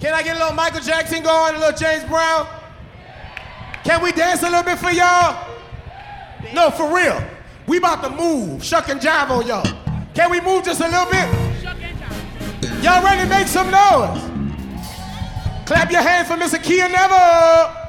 Can I get a little Michael Jackson going, a little James Brown? Can we dance a little bit for y'all? No, for real. We about to move, shuck and jive on y'all. Can we move just a little bit? Y'all ready to make some noise? Clap your hands for Mr. Kia Neville.